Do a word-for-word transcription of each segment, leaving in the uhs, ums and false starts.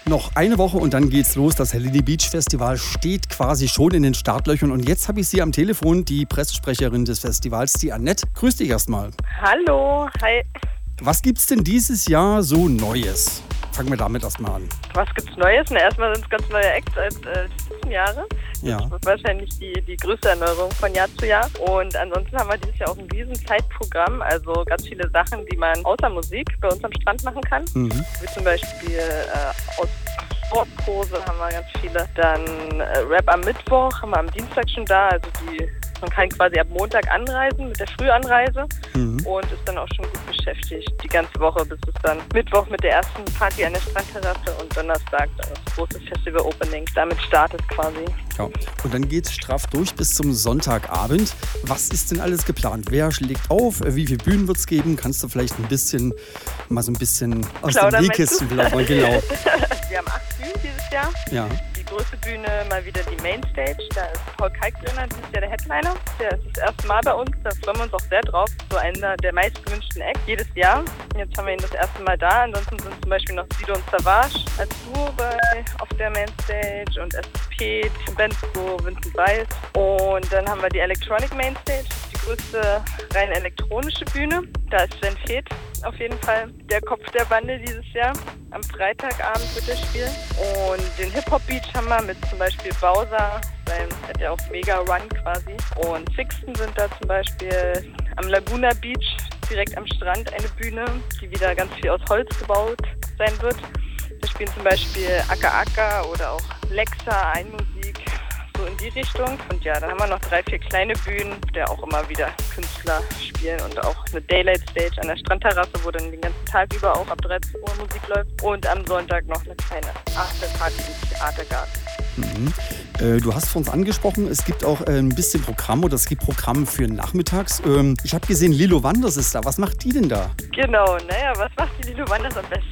Noch eine Woche und dann geht's los. Das Helene Beach Festival steht quasi schon in den Startlöchern. Und jetzt habe ich Sie am Telefon, die Pressesprecherin des Festivals, die Annette. Grüß dich erstmal. Hallo, hi. Was gibt's denn dieses Jahr so Neues? Fangen wir damit erstmal an. Was gibt's Neues? Na, erstmal sind es ganz neue Acts als äh, die letzten Jahre. Ja. Das ist wahrscheinlich die, die größte Erneuerung von Jahr zu Jahr. Und ansonsten haben wir dieses Jahr auch ein riesen Zeitprogramm. Also ganz viele Sachen, die man außer Musik bei uns am Strand machen kann. Mhm. Wie zum Beispiel äh, aus Sportkurse haben wir ganz viele. Dann äh, Rap am Mittwoch haben wir am Dienstag schon da. Also die Man kann quasi ab Montag anreisen mit der Frühanreise mhm. und ist dann auch schon gut beschäftigt die ganze Woche, bis es dann Mittwoch mit der ersten Party an der Strandterrasse und Donnerstag dann das große Festival-Opening. Damit startet quasi. Ja. Und dann geht es straff durch bis zum Sonntagabend. Was ist denn alles geplant? Wer schlägt auf? Wie viele Bühnen wird es geben? Kannst du vielleicht ein bisschen, mal so ein bisschen aus Plaudern, den Nähkästchen plaudern? Genau. Wir haben acht Bühnen dieses Jahr. Ja. Größte Bühne mal wieder die Mainstage. Da ist Paul Kalkbrenner, das ist ja der Headliner. Der ist das erste Mal bei uns, da freuen wir uns auch sehr drauf. So einer der meistgewünschten Acts jedes Jahr. Jetzt haben wir ihn das erste Mal da. Ansonsten sind zum Beispiel noch Sido und Savage als Duo bei, auf der Mainstage und S P, Bensko, Vincent Weiss. Und dann haben wir die Electronic Mainstage, die größte rein elektronische Bühne. Da ist Sven Feth auf jeden Fall der Kopf der Bande dieses Jahr. Am Freitagabend wird er spielen. Und den Hip-Hop-Beach haben wir mit zum Beispiel Bowser, sein hat ja auch Mega Run quasi. Und Sixten sind da zum Beispiel am Laguna Beach, direkt am Strand, eine Bühne, die wieder ganz viel aus Holz gebaut sein wird. Da spielen zum Beispiel Aka Aka oder auch Lexa, Einmusik, so in die Richtung. Und ja, dann haben wir noch drei, vier kleine Bühnen, der auch immer wieder Künstler spielen und auch eine Daylight Stage an der Strandterrasse, wo dann den ganzen Tag über auch ab dreizehn Uhr Musik läuft. Und am Sonntag noch eine kleine Afterparty im Theatergarten. Mhm. Äh, du hast vor uns angesprochen, es gibt auch äh, ein bisschen Programm oder es gibt Programm für nachmittags. Ähm, ich habe gesehen, Lilo Wanders ist da. Was macht die denn da? Genau, naja, was macht die Lilo Wanders am besten?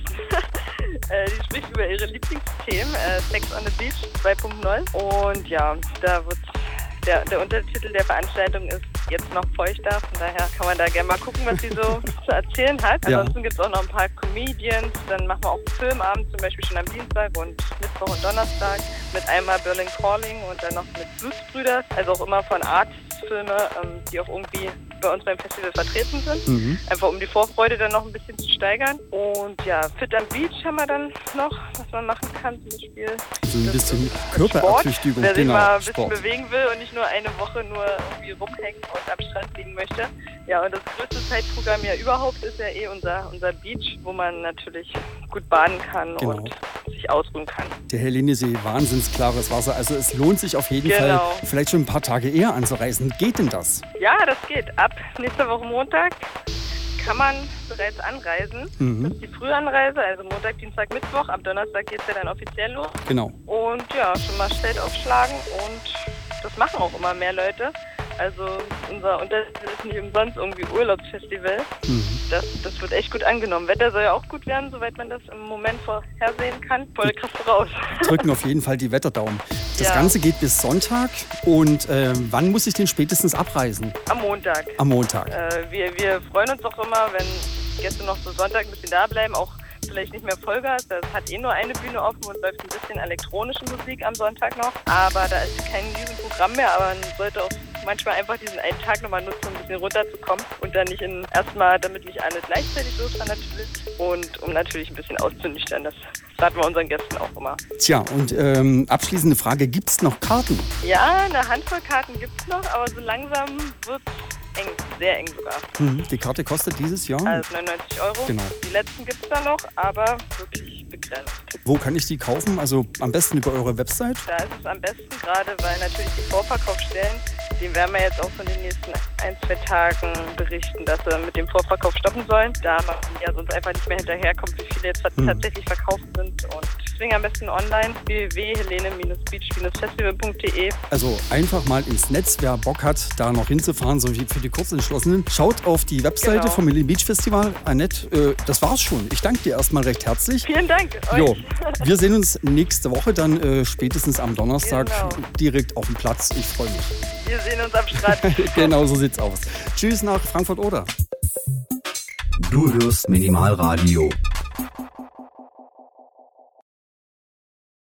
äh, die spricht über ihre Lieblingsthemen, äh, Sex on the Beach zwei Punkt null. Und ja, da wird der, der Untertitel der Veranstaltung ist jetzt noch feuchter. Von daher kann man da gerne mal gucken, was sie so zu erzählen hat. Ja. Ansonsten gibt es auch noch ein paar Comedians. Dann machen wir auch einen Filmabend, zum Beispiel schon am Dienstag und Mittwoch und Donnerstag mit einmal Berlin Calling und dann noch mit Blues Brüders. Also auch immer von Artfilme, ähm, die auch irgendwie bei uns beim Festival vertreten sind. Mhm. Einfach um die Vorfreude dann noch ein bisschen zu steigern. Und ja, Fit am Beach haben wir dann noch, was man machen kann zum Beispiel. So ein bisschen Körperertüchtigung. Wer sich genau, mal ein bisschen Sport. bewegen will und nicht nur eine Woche nur irgendwie rumhängen und am Strand liegen möchte. Ja, und das größte Zeitprogramm ja überhaupt ist ja eh unser, unser Beach, wo man natürlich gut baden kann genau. und sich ausruhen kann. Der Helenesee, wahnsinnsklares Wasser. Also es lohnt sich auf jeden genau. Fall, vielleicht schon ein paar Tage eher anzureisen. Geht denn das? Ja, das geht. Ab nächste Woche Montag kann man bereits anreisen. Mhm. Das ist die Frühanreise, also Montag, Dienstag, Mittwoch. Ab Donnerstag geht es ja dann offiziell los. Genau. Und ja, schon mal Zelt aufschlagen und das machen auch immer mehr Leute. Also unser Untertitel ist nicht umsonst irgendwie Urlaubsfestival. Mhm. Das, das wird echt gut angenommen. Wetter soll ja auch gut werden, soweit man das im Moment vorhersehen kann. Volle Kraft voraus. Drücken auf jeden Fall die Wetterdaumen. Das ja. Ganze geht bis Sonntag. Und äh, wann muss ich denn spätestens abreisen? Am Montag. Am Montag. Äh, wir, wir freuen uns auch immer, wenn Gäste noch so Sonntag ein bisschen da bleiben. Auch vielleicht nicht mehr Vollgas. Das hat eh nur eine Bühne offen und läuft ein bisschen elektronische Musik am Sonntag noch. Aber da ist kein Riesenprogramm mehr. Aber man sollte auch manchmal einfach diesen einen Tag nochmal nutzen, um ein bisschen runterzukommen und dann nicht in, erstmal, damit nicht alle gleichzeitig losfahren natürlich und um natürlich ein bisschen auszunüchtern. Das raten wir unseren Gästen auch immer. Tja, und ähm, abschließende Frage, gibt es noch Karten? Ja, eine Handvoll Karten gibt es noch, aber so langsam wird es eng, sehr eng sogar. Mhm. Die Karte kostet dieses Jahr? Also neunundneunzig Euro. Genau. Die letzten gibt es da noch, aber wirklich begrenzt. Wo kann ich die kaufen? Also am besten über eure Website? Da ist es am besten, gerade weil natürlich die Vorverkaufsstellen, den werden wir jetzt auch von den nächsten ein, zwei Tagen berichten, dass wir mit dem Vorverkauf stoppen sollen. Da man ja sonst einfach nicht mehr hinterherkommt, wie viele jetzt hm. tatsächlich verkauft sind. Und deswegen am besten online w w w punkt helene beach festival punkt de. Also einfach mal ins Netz, wer Bock hat, da noch hinzufahren, so wie für die Kurzentschlossenen. Schaut auf die Webseite genau. vom Helene Beach Festival. Annette, äh, das war's schon. Ich danke dir erstmal recht herzlich. Vielen Dank euch. Jo, wir sehen uns nächste Woche dann äh, spätestens am Donnerstag genau. direkt auf dem Platz. Ich freue mich. Wir sehen uns am Strand. Genau so sieht's aus. Tschüss nach Frankfurt-Oder. Du hörst Minimalradio.